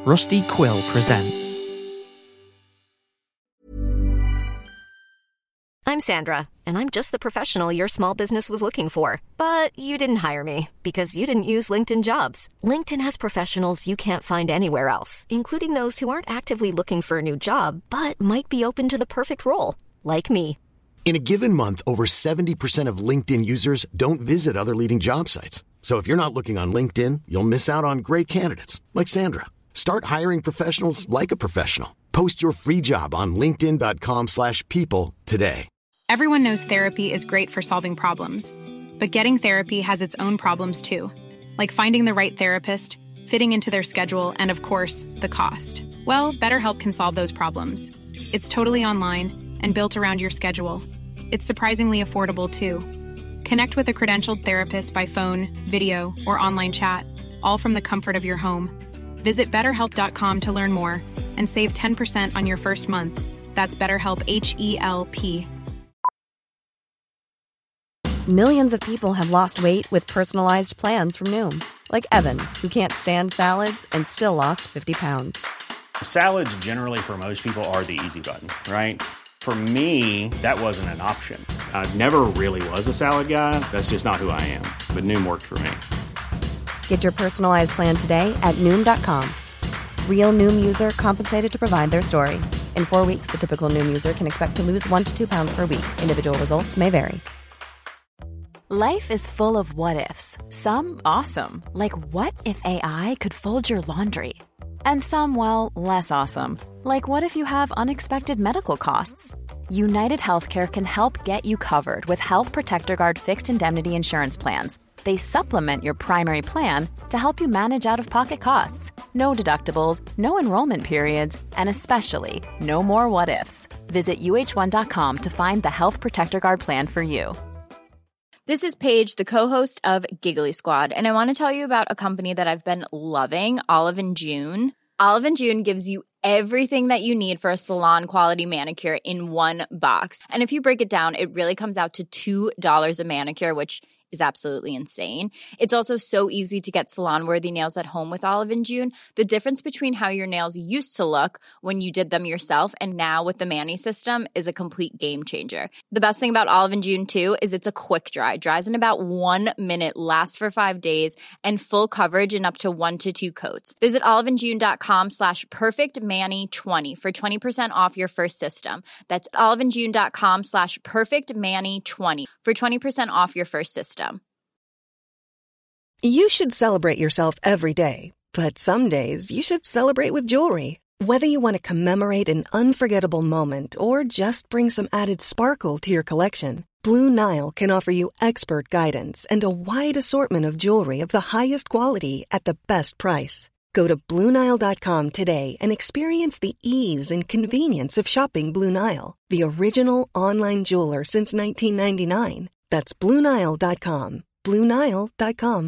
Rusty Quill presents. I'm Sandra, and I'm just the professional your small business was looking for. But you didn't hire me because you didn't use LinkedIn Jobs. LinkedIn has professionals you can't find anywhere else, including those who aren't actively looking for a new job, but might be open to the perfect role, like me. In a given month, over 70% of LinkedIn users don't visit other leading job sites. So if you're not looking on LinkedIn, you'll miss out on great candidates like Sandra. Start hiring professionals like a professional. Post your free job on linkedin.com/people today. Everyone knows therapy is great for solving problems, but getting therapy has its own problems too, like finding the right therapist, fitting into their schedule, and of course, the cost. Well, BetterHelp can solve those problems. It's totally online and built around your schedule. It's surprisingly affordable too. Connect with a credentialed therapist by phone, video, or online chat, all from the comfort of your home. Visit BetterHelp.com to learn more and save 10% on your first month. That's BetterHelp, H-E-L-P. Millions of people have lost weight with personalized plans from Noom. Like Evan, who can't stand salads and still lost 50 pounds. Salads generally for most people are the easy button, right? For me, that wasn't an option. I never really was a salad guy. That's just not who I am. But Noom worked for me. Get your personalized plan today at Noom.com. Real Noom user compensated to provide their story. In 4 weeks, the typical Noom user can expect to lose 1 to 2 pounds per week. Individual results may vary. Life is full of what-ifs. Some awesome, like what if AI could fold your laundry? And some, well, less awesome, like what if you have unexpected medical costs? United Healthcare can help get you covered with Health Protector Guard fixed indemnity insurance plans. They supplement your primary plan to help you manage out-of-pocket costs. No deductibles, no enrollment periods, and especially no more what-ifs. Visit uh1.com to find the Health Protector Guard plan for you. This is Paige, the co-host of Giggly Squad, and I want to tell you about a company that I've been loving, Olive & June. Olive & June gives you everything that you need for a salon-quality manicure in one box. And if you break it down, it really comes out to $2 a manicure, which is absolutely insane. It's also so easy to get salon-worthy nails at home with Olive & June. The difference between how your nails used to look when you did them yourself and now with the Mani system is a complete game changer. The best thing about Olive & June, too, is it's a quick dry. Dries in about 1 minute, lasts for 5 days, and full coverage in up to 1 to 2 coats. Visit oliveandjune.com/perfectmani20 for 20% off your first system. That's oliveandjune.com/perfectmani20 for 20% off your first system. You should celebrate yourself every day, but some days you should celebrate with jewelry. Whether you want to commemorate an unforgettable moment or just bring some added sparkle to your collection, Blue Nile can offer you expert guidance and a wide assortment of jewelry of the highest quality at the best price. Go to BlueNile.com today and experience the ease and convenience of shopping Blue Nile, the original online jeweler since 1999. That's BlueNile.com. BlueNile.com.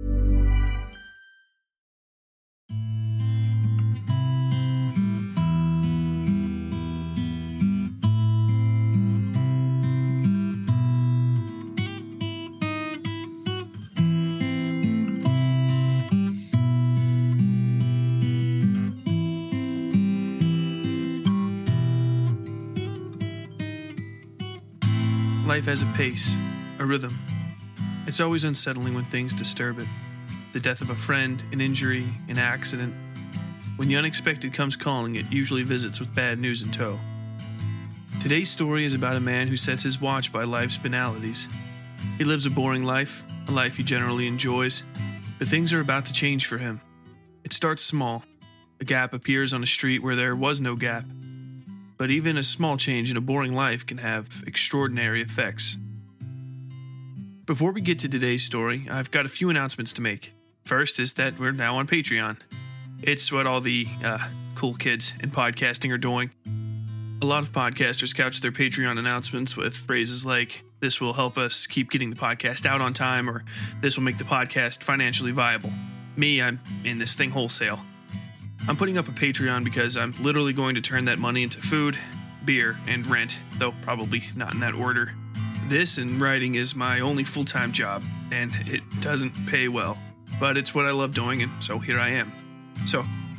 Life has a pace, a rhythm. It's always unsettling when things disturb it. The death of a friend, an injury, an accident. When the unexpected comes calling, it usually visits with bad news in tow. Today's story is about a man who sets his watch by life's banalities. He lives a boring life, a life he generally enjoys, but things are about to change for him. It starts small. A gap appears on a street where there was no gap. But even a small change in a boring life can have extraordinary effects. Before we get to today's story, I've got a few announcements to make. First is that we're now on Patreon. It's what all the cool kids in podcasting are doing. A lot of podcasters couch their Patreon announcements with phrases like, "This will help us keep getting the podcast out on time," or "This will make the podcast financially viable." Me, I'm in this thing wholesale. I'm putting up a Patreon because I'm literally going to turn that money into food, beer, and rent, though probably not in that order. This and writing is my only full-time job, and it doesn't pay well. But it's what I love doing, and so here I am. So,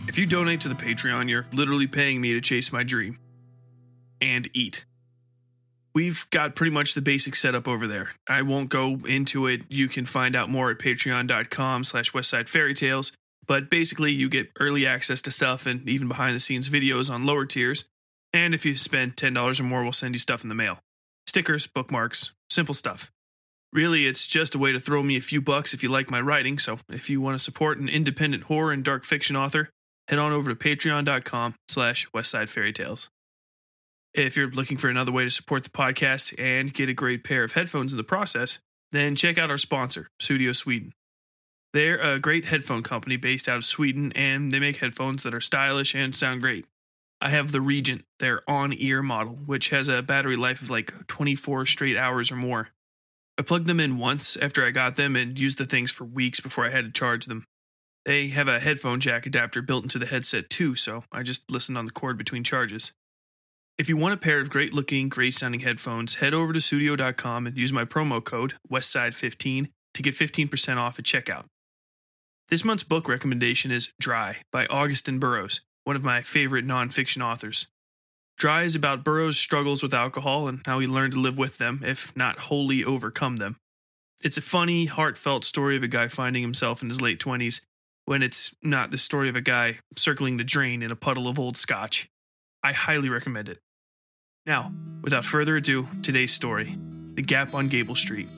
If you donate to the Patreon, you're literally paying me to chase my dream. And eat. We've got pretty much the basic setup over there. I won't go into it. You can find out more at patreon.com/westsidefairytales. But basically, you get early access to stuff and even behind-the-scenes videos on lower tiers. And if you spend $10 or more, we'll send you stuff in the mail. Stickers, bookmarks, simple stuff. Really, it's just a way to throw me a few bucks if you like my writing. So if you want to support an independent horror and dark fiction author, head on over to patreon.com/westsidefairytales. If you're looking for another way to support the podcast and get a great pair of headphones in the process, then check out our sponsor, Studio Sweden. They're a great headphone company based out of Sweden, and they make headphones that are stylish and sound great. I have the Regent, their on-ear model, which has a battery life of like 24 straight hours or more. I plugged them in once after I got them and used the things for weeks before I had to charge them. They have a headphone jack adapter built into the headset too, so I just listened on the cord between charges. If you want a pair of great-looking, great-sounding headphones, head over to studio.com and use my promo code, Westside15, to get 15% off at checkout. This month's book recommendation is Dry by Augusten Burroughs, one of my favorite nonfiction authors. Dry is about Burroughs' struggles with alcohol and how he learned to live with them, if not wholly overcome them. It's a funny, heartfelt story of a guy finding himself in his late 20s, when it's not the story of a guy circling the drain in a puddle of old scotch. I highly recommend it. Now, without further ado, today's story, The Gap on Gable Street.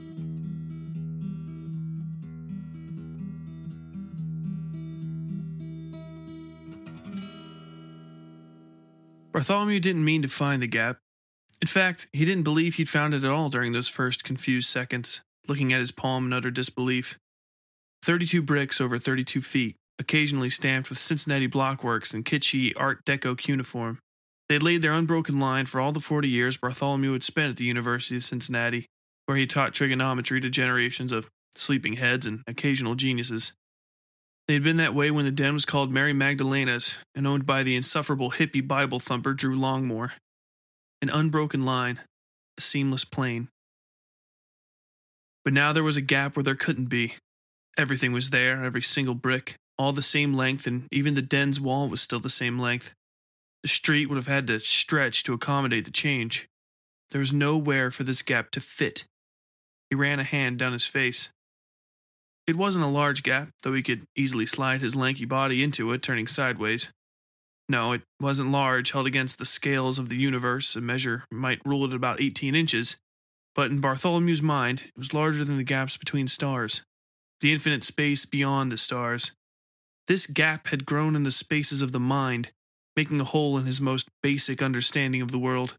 Bartholomew didn't mean to find the gap. In fact, he didn't believe he'd found it at all during those first confused seconds, looking at his palm in utter disbelief. 32 bricks over 32 feet, occasionally stamped with Cincinnati blockworks and kitschy Art Deco cuneiform. They had laid their unbroken line for all the 40 years Bartholomew had spent at the University of Cincinnati, where he taught trigonometry to generations of sleeping heads and occasional geniuses. They had been that way when the den was called Mary Magdalena's and owned by the insufferable hippie Bible thumper Drew Longmore. An unbroken line, a seamless plane. But now there was a gap where there couldn't be. Everything was there, every single brick, all the same length, and even the den's wall was still the same length. The street would have had to stretch to accommodate the change. There was nowhere for this gap to fit. He ran a hand down his face. It wasn't a large gap, though he could easily slide his lanky body into it, turning sideways. No, it wasn't large, held against the scales of the universe. A measure might rule it about 18 inches. But in Bartholomew's mind, it was larger than the gaps between stars. The infinite space beyond the stars. This gap had grown in the spaces of the mind, making a hole in his most basic understanding of the world.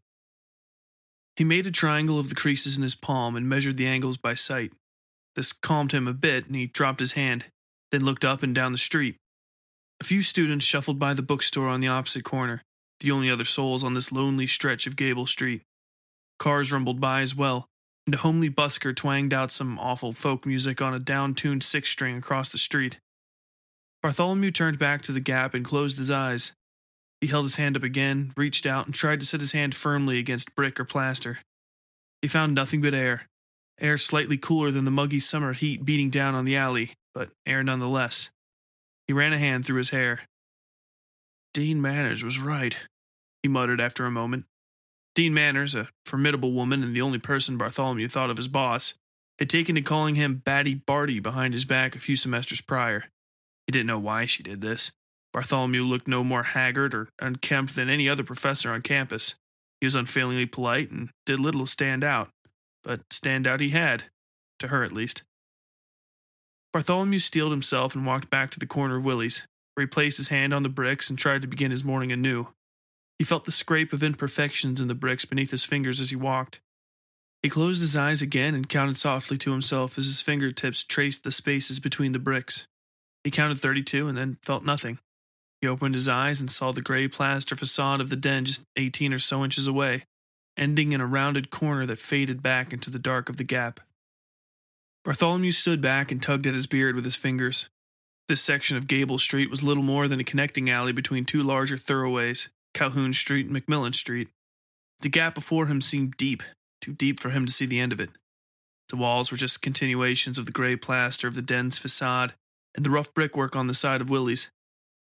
He made a triangle of the creases in his palm and measured the angles by sight. This calmed him a bit, and he dropped his hand, then looked up and down the street. A few students shuffled by the bookstore on the opposite corner, the only other souls on this lonely stretch of Gable Street. Cars rumbled by as well, and a homely busker twanged out some awful folk music on a down-tuned six-string across the street. Bartholomew turned back to the gap and closed his eyes. He held his hand up again, reached out, and tried to set his hand firmly against brick or plaster. He found nothing but air. Air slightly cooler than the muggy summer heat beating down on the alley, but air nonetheless. He ran a hand through his hair. Dean Manners was right, he muttered after a moment. Dean Manners, a formidable woman and the only person Bartholomew thought of as boss, had taken to calling him Batty Barty behind his back a few semesters prior. He didn't know why she did this. Bartholomew looked no more haggard or unkempt than any other professor on campus. He was unfailingly polite and did little to stand out. But stand out he had, to her at least. Bartholomew steeled himself and walked back to the corner of Willie's, where he placed his hand on the bricks and tried to begin his morning anew. He felt the scrape of imperfections in the bricks beneath his fingers as he walked. He closed his eyes again and counted softly to himself as his fingertips traced the spaces between the bricks. He counted 32 and then felt nothing. He opened his eyes and saw the gray plaster facade of the den just 18 or so inches away, ending in a rounded corner that faded back into the dark of the gap. Bartholomew stood back and tugged at his beard with his fingers. This section of Gable Street was little more than a connecting alley between two larger thoroughways, Calhoun Street and McMillan Street. The gap before him seemed deep, too deep for him to see the end of it. The walls were just continuations of the gray plaster of the den's facade and the rough brickwork on the side of Willie's.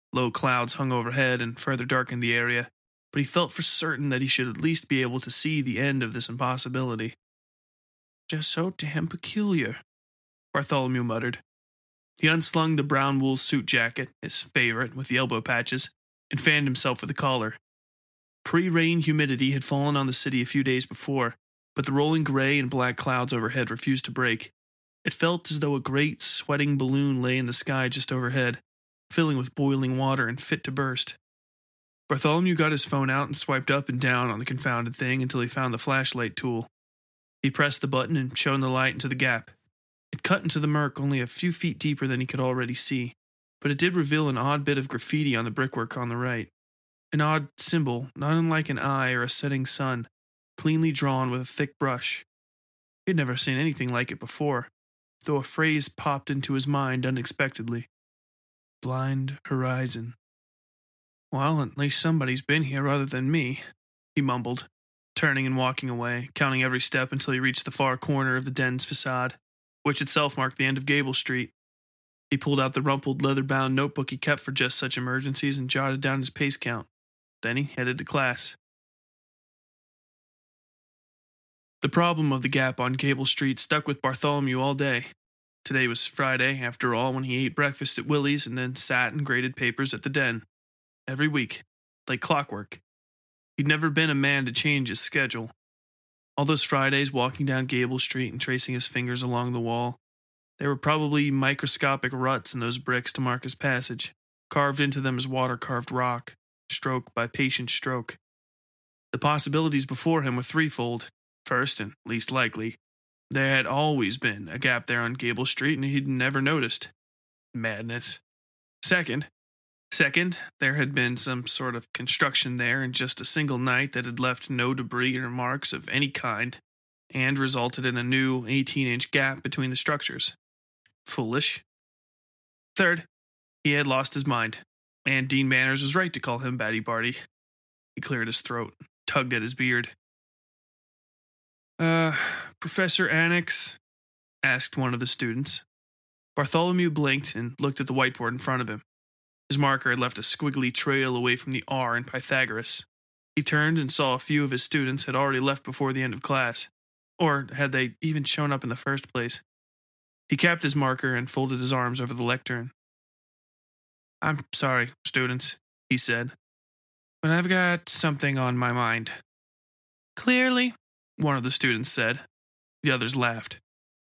Low clouds hung overhead and further darkened the area, but he felt for certain that he should at least be able to see the end of this impossibility. Just so damn peculiar, Bartholomew muttered. He unslung the brown wool suit jacket, his favorite, with the elbow patches, and fanned himself with the collar. Pre-rain humidity had fallen on the city a few days before, but the rolling gray and black clouds overhead refused to break. It felt as though a great, sweating balloon lay in the sky just overhead, filling with boiling water and fit to burst. Bartholomew got his phone out and swiped up and down on the confounded thing until he found the flashlight tool. He pressed the button and shone the light into the gap. It cut into the murk only a few feet deeper than he could already see, but it did reveal an odd bit of graffiti on the brickwork on the right. An odd symbol, not unlike an eye or a setting sun, cleanly drawn with a thick brush. He had never seen anything like it before, though a phrase popped into his mind unexpectedly. Blind horizon. Well, at least somebody's been here other than me, he mumbled, turning and walking away, counting every step until he reached the far corner of the den's facade, which itself marked the end of Gable Street. He pulled out the rumpled, leather-bound notebook he kept for just such emergencies and jotted down his pace count. Then he headed to class. The problem of the gap on Gable Street stuck with Bartholomew all day. Today was Friday, after all, when he ate breakfast at Willie's and then sat and graded papers at the den. Every week, like clockwork. He'd never been a man to change his schedule. All those Fridays walking down Gable Street and tracing his fingers along the wall, there were probably microscopic ruts in those bricks to mark his passage, carved into them as water-carved rock, stroke by patient stroke. The possibilities before him were threefold. First, and least likely, there had always been a gap there on Gable Street and he'd never noticed. Madness. Second, there had been some sort of construction there in just a single night that had left no debris or marks of any kind, and resulted in a new 18-inch gap between the structures. Foolish. Third, he had lost his mind, and Dean Manners was right to call him Batty Barty. He cleared his throat, tugged at his beard. Professor Annex? Asked one of the students. Bartholomew blinked and looked at the whiteboard in front of him. His marker had left a squiggly trail away from the R in Pythagoras. He turned and saw a few of his students had already left before the end of class, or had they even shown up in the first place. He capped his marker and folded his arms over the lectern. "I'm sorry, students," he said, "but I've got something on my mind." "Clearly," one of the students said. The others laughed.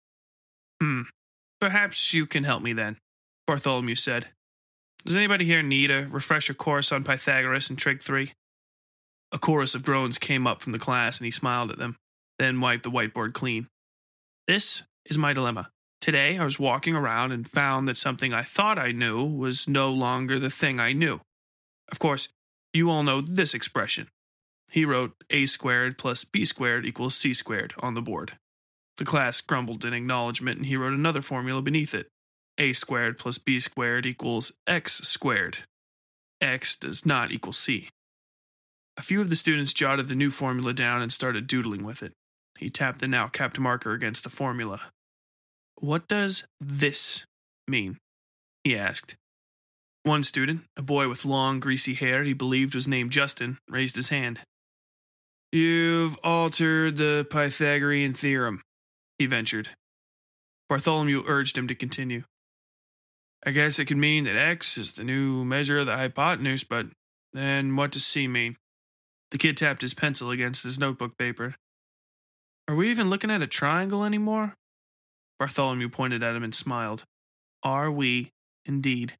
Perhaps you can help me then," Bartholomew said. "Does anybody here need a refresher course on Pythagoras and Trig 3? A chorus of groans came up from the class and he smiled at them, then wiped the whiteboard clean. "This is my dilemma. Today I was walking around and found that something I thought I knew was no longer the thing I knew. Of course, you all know this expression." He wrote a squared plus b squared equals c squared on the board. The class grumbled in acknowledgement and he wrote another formula beneath it. A squared plus b squared equals x squared. X does not equal c. A few of the students jotted the new formula down and started doodling with it. He tapped the now capped marker against the formula. "What does this mean?" he asked. One student, a boy with long, greasy hair he believed was named Justin, raised his hand. "You've altered the Pythagorean theorem," he ventured. Bartholomew urged him to continue. "I guess it could mean that x is the new measure of the hypotenuse, but then what does c mean?" The kid tapped his pencil against his notebook paper. "Are we even looking at a triangle anymore?" Bartholomew pointed at him and smiled. "Are we, indeed?"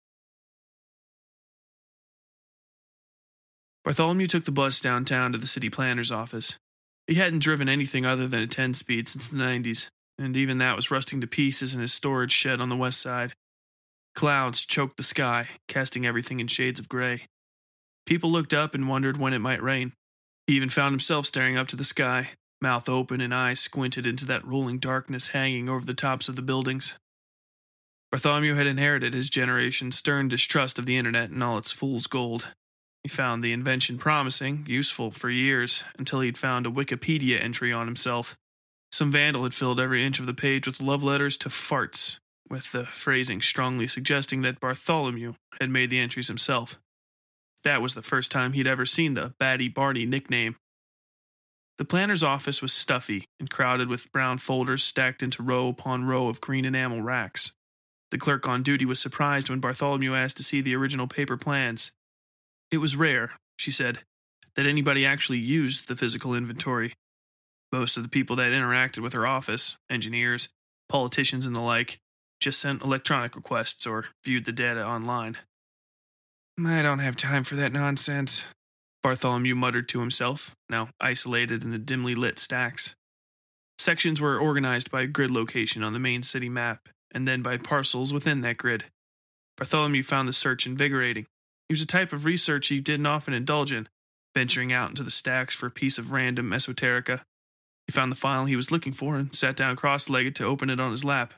Bartholomew took the bus downtown to the city planner's office. He hadn't driven anything other than a 10-speed since the 90s, and even that was rusting to pieces in his storage shed on the west side. Clouds choked the sky, casting everything in shades of gray. People looked up and wondered when it might rain. He even found himself staring up to the sky, mouth open and eyes squinted into that rolling darkness hanging over the tops of the buildings. Bartholomew had inherited his generation's stern distrust of the internet and all its fool's gold. He found the invention promising, useful for years, until he'd found a Wikipedia entry on himself. Some vandal had filled every inch of the page with love letters to farts, with the phrasing strongly suggesting that Bartholomew had made the entries himself. That was the first time he'd ever seen the Batty Barty nickname. The planner's office was stuffy and crowded with brown folders stacked into row upon row of green enamel racks. The clerk on duty was surprised when Bartholomew asked to see the original paper plans. It was rare, she said, that anybody actually used the physical inventory. Most of the people that interacted with her office, engineers, politicians and the like, just sent electronic requests or viewed the data online. I don't have time for that nonsense, Bartholomew muttered to himself, now isolated in the dimly lit stacks. Sections were organized by grid location on the main city map, and then by parcels within that grid. Bartholomew found the search invigorating. It was a type of research he didn't often indulge in, venturing out into the stacks for a piece of random esoterica. He found the file he was looking for and sat down cross-legged to open it on his lap.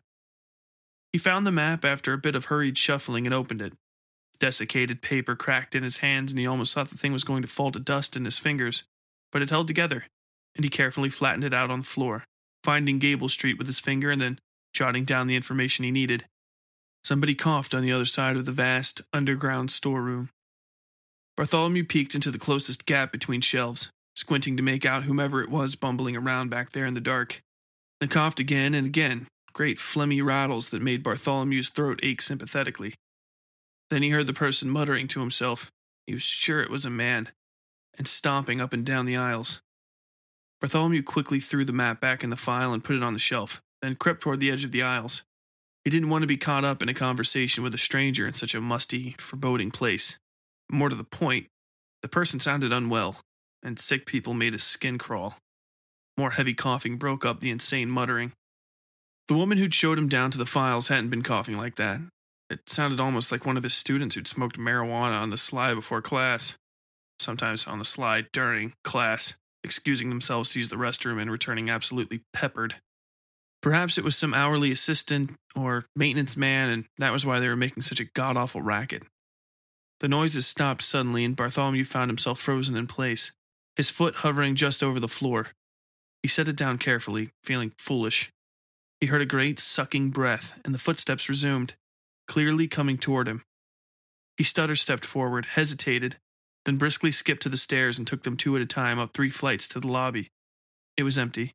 He found the map after a bit of hurried shuffling and opened it. Desiccated paper cracked in his hands, and he almost thought the thing was going to fall to dust in his fingers, but it held together, and he carefully flattened it out on the floor, finding Gable Street with his finger and then jotting down the information he needed. Somebody coughed on the other side of the vast, underground storeroom. Bartholomew peeked into the closest gap between shelves, squinting to make out whomever it was bumbling around back there in the dark. They coughed again and again, great phlegmy rattles that made Bartholomew's throat ache sympathetically. Then he heard the person muttering to himself. He was sure it was a man, and stomping up and down the aisles. Bartholomew quickly threw the map back in the file and put it on the shelf, then crept toward the edge of the aisles. He didn't want to be caught up in a conversation with a stranger in such a musty, foreboding place. More to the point, the person sounded unwell, and sick people made his skin crawl. More heavy coughing broke up the insane muttering. The woman who'd showed him down to the files hadn't been coughing like that. It sounded almost like one of his students who'd smoked marijuana on the sly before class. Sometimes on the sly during class, excusing themselves to use the restroom and returning absolutely peppered. Perhaps it was some hourly assistant or maintenance man, and that was why they were making such a god-awful racket. The noises stopped suddenly, and Bartholomew found himself frozen in place, his foot hovering just over the floor. He set it down carefully, feeling foolish. He heard a great sucking breath, and the footsteps resumed, clearly coming toward him. He stutter-stepped forward, hesitated, then briskly skipped to the stairs and took them 2 at a time up 3 flights to the lobby. It was empty.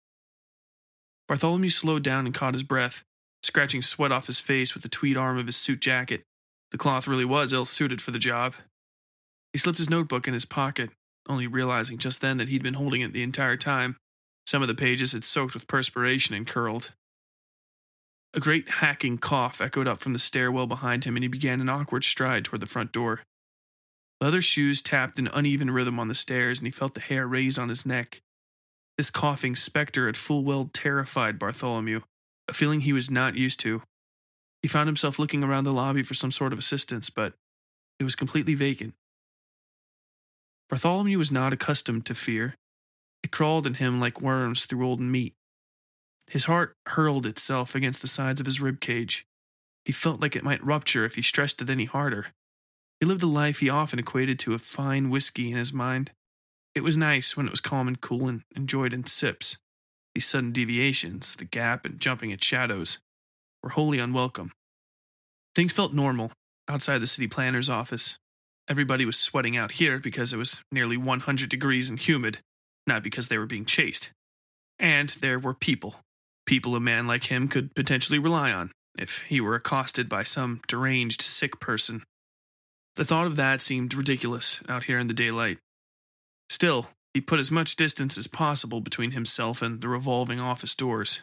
Bartholomew slowed down and caught his breath, scratching sweat off his face with the tweed arm of his suit jacket. The cloth really was ill-suited for the job. He slipped his notebook in his pocket, only realizing just then that he'd been holding it the entire time. Some of the pages had soaked with perspiration and curled. A great hacking cough echoed up from the stairwell behind him, and he began an awkward stride toward the front door. Leather shoes tapped an uneven rhythm on the stairs, and he felt the hair raise on his neck. This coughing specter had full well terrified Bartholomew, a feeling he was not used to. He found himself looking around the lobby for some sort of assistance, but it was completely vacant. Bartholomew was not accustomed to fear. It crawled in him like worms through old meat. His heart hurled itself against the sides of his rib cage. He felt like it might rupture if he stressed it any harder. He lived a life he often equated to a fine whiskey in his mind. It was nice when it was calm and cool and enjoyed in sips. These sudden deviations, the gap and jumping at shadows, were wholly unwelcome. Things felt normal outside the city planner's office. Everybody was sweating out here because it was nearly 100 degrees and humid, not because they were being chased. And there were people a man like him could potentially rely on if he were accosted by some deranged sick person. The thought of that seemed ridiculous out here in the daylight. Still, he put as much distance as possible between himself and the revolving office doors.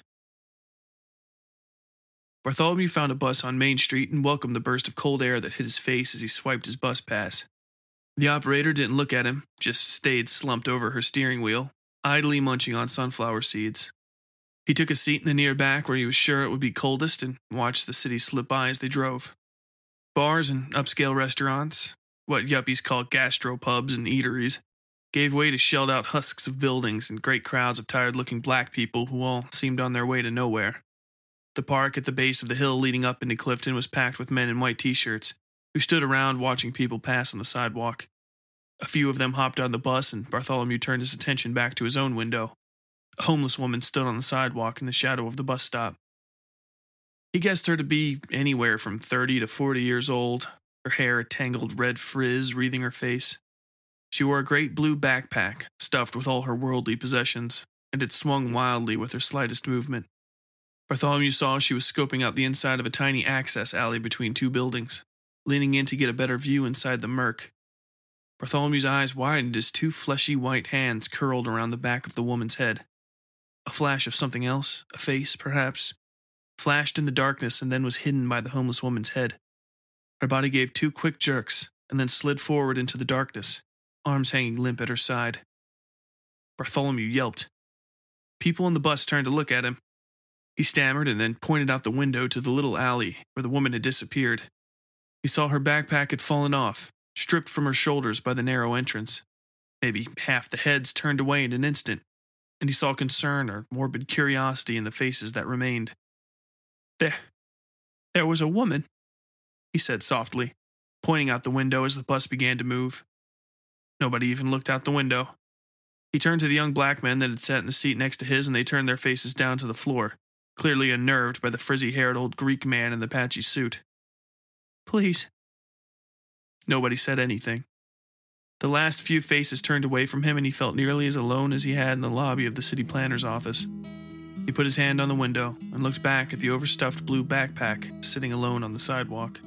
Bartholomew found a bus on Main Street and welcomed the burst of cold air that hit his face as he swiped his bus pass. The operator didn't look at him, just stayed slumped over her steering wheel, idly munching on sunflower seeds. He took a seat in the near back where he was sure it would be coldest and watched the city slip by as they drove. Bars and upscale restaurants, what yuppies call gastropubs and eateries, gave way to shelled-out husks of buildings and great crowds of tired-looking black people who all seemed on their way to nowhere. The park at the base of the hill leading up into Clifton was packed with men in white t-shirts who stood around watching people pass on the sidewalk. A few of them hopped on the bus, and Bartholomew turned his attention back to his own window. A homeless woman stood on the sidewalk in the shadow of the bus stop. He guessed her to be anywhere from 30 to 40 years old, her hair a tangled red frizz wreathing her face. She wore a great blue backpack, stuffed with all her worldly possessions, and it swung wildly with her slightest movement. Bartholomew saw she was scoping out the inside of a tiny access alley between two buildings, leaning in to get a better view inside the murk. Bartholomew's eyes widened as two fleshy white hands curled around the back of the woman's head. A flash of something else, a face, perhaps, flashed in the darkness and then was hidden by the homeless woman's head. Her body gave two quick jerks and then slid forward into the darkness, arms hanging limp at her side. Bartholomew yelped. People in the bus turned to look at him. He stammered and then pointed out the window to the little alley where the woman had disappeared. He saw her backpack had fallen off, stripped from her shoulders by the narrow entrance. Maybe half the heads turned away in an instant, and he saw concern or morbid curiosity in the faces that remained. There was a woman, he said softly, pointing out the window as the bus began to move. Nobody even looked out the window. He turned to the young black men that had sat in the seat next to his, and they turned their faces down to the floor, clearly unnerved by the frizzy-haired old Greek man in the patchy suit. Please. Nobody said anything. The last few faces turned away from him, and he felt nearly as alone as he had in the lobby of the city planner's office. He put his hand on the window and looked back at the overstuffed blue backpack sitting alone on the sidewalk.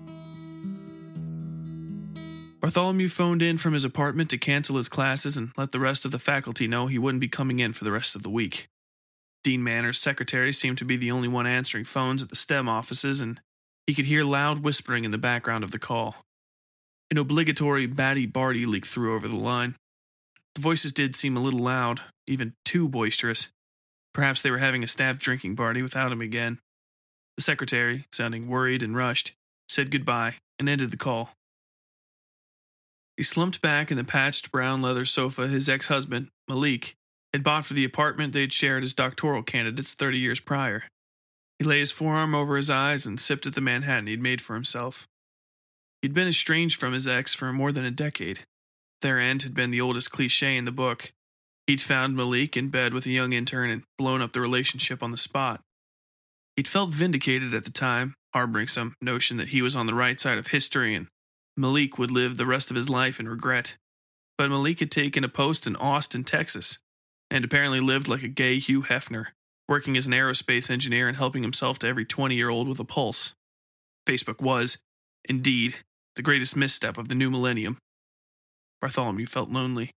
Bartholomew phoned in from his apartment to cancel his classes and let the rest of the faculty know he wouldn't be coming in for the rest of the week. Dean Manner's secretary seemed to be the only one answering phones at the STEM offices, and he could hear loud whispering in the background of the call. An obligatory Batty-Barty leaked through over the line. The voices did seem a little loud, even too boisterous. Perhaps they were having a staff drinking party without him again. The secretary, sounding worried and rushed, said goodbye and ended the call. He slumped back in the patched brown leather sofa his ex-husband, Malik, had bought for the apartment they'd shared as doctoral candidates 30 years prior. He lay his forearm over his eyes and sipped at the Manhattan he'd made for himself. He'd been estranged from his ex for more than a decade. Their end had been the oldest cliché in the book. He'd found Malik in bed with a young intern and blown up the relationship on the spot. He'd felt vindicated at the time, harboring some notion that he was on the right side of history and Malik would live the rest of his life in regret. But Malik had taken a post in Austin, Texas, and apparently lived like a gay Hugh Hefner, working as an aerospace engineer and helping himself to every 20-year-old with a pulse. Facebook was, indeed, the greatest misstep of the new millennium. Bartholomew felt lonely.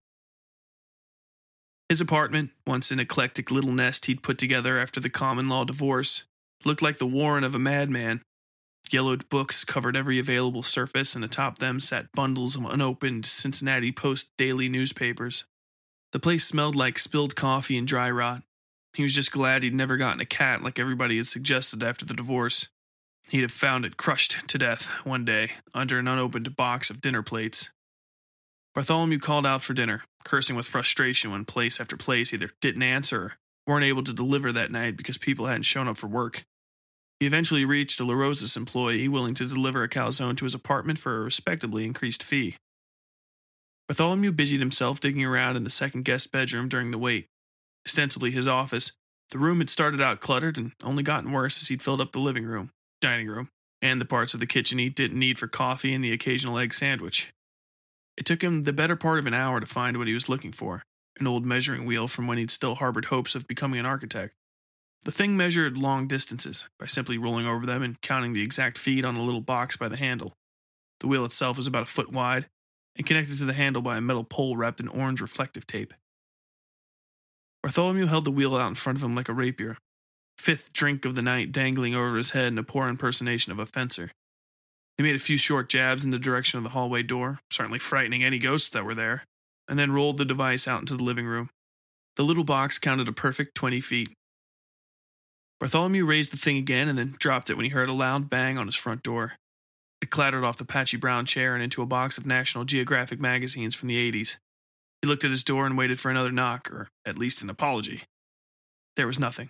His apartment, once an eclectic little nest he'd put together after the common-law divorce, looked like the warren of a madman. Yellowed books covered every available surface, and atop them sat bundles of unopened Cincinnati Post daily newspapers. The place smelled like spilled coffee and dry rot. He was just glad he'd never gotten a cat like everybody had suggested after the divorce. He'd have found it crushed to death one day under an unopened box of dinner plates. Bartholomew called out for dinner, cursing with frustration when place after place either didn't answer or weren't able to deliver that night because people hadn't shown up for work. He eventually reached a La Rosa's employee willing to deliver a calzone to his apartment for a respectably increased fee. Bartholomew busied himself digging around in the second guest bedroom during the wait. Ostensibly his office, the room had started out cluttered and only gotten worse as he'd filled up the living room, dining room, and the parts of the kitchen he didn't need for coffee and the occasional egg sandwich. It took him the better part of an hour to find what he was looking for, an old measuring wheel from when he'd still harbored hopes of becoming an architect. The thing measured long distances by simply rolling over them and counting the exact feet on a little box by the handle. The wheel itself was about a foot wide and connected to the handle by a metal pole wrapped in orange reflective tape. Bartholomew held the wheel out in front of him like a rapier, fifth drink of the night dangling over his head in a poor impersonation of a fencer. He made a few short jabs in the direction of the hallway door, certainly frightening any ghosts that were there, and then rolled the device out into the living room. The little box counted a perfect 20 feet. Bartholomew raised the thing again and then dropped it when he heard a loud bang on his front door. It clattered off the patchy brown chair and into a box of National Geographic magazines from the 80s. He looked at his door and waited for another knock, or at least an apology. There was nothing.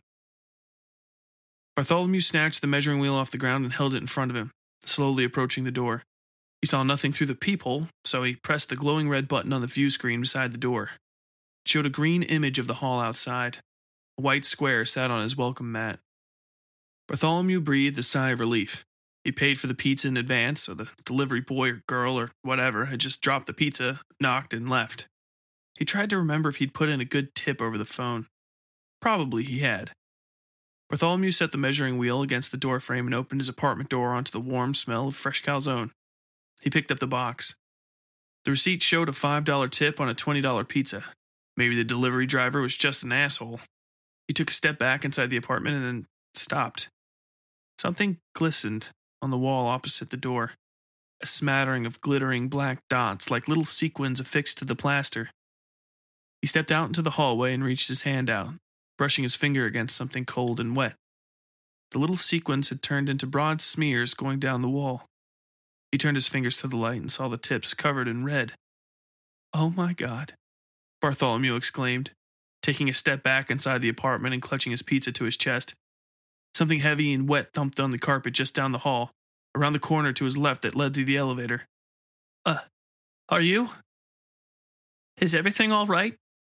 Bartholomew snatched the measuring wheel off the ground and held it in front of him, slowly approaching the door. He saw nothing through the peephole, so he pressed the glowing red button on the view screen beside the door. It showed a green image of the hall outside. A white square sat on his welcome mat. Bartholomew breathed a sigh of relief. He paid for the pizza in advance, so the delivery boy or girl or whatever had just dropped the pizza, knocked, and left. He tried to remember if he'd put in a good tip over the phone. Probably he had. Bartholomew set the measuring wheel against the doorframe and opened his apartment door onto the warm smell of fresh calzone. He picked up the box. The receipt showed a $5 tip on a $20 pizza. Maybe the delivery driver was just an asshole. He took a step back inside the apartment and then stopped. Something glistened on the wall opposite the door. A smattering of glittering black dots like little sequins affixed to the plaster. He stepped out into the hallway and reached his hand out, brushing his finger against something cold and wet. The little sequins had turned into broad smears going down the wall. He turned his fingers to the light and saw the tips covered in red. "Oh my God," Bartholomew exclaimed, taking a step back inside the apartment and clutching his pizza to his chest. Something heavy and wet thumped on the carpet just down the hall, around the corner to his left that led to the elevator. Are you? Is everything all right?"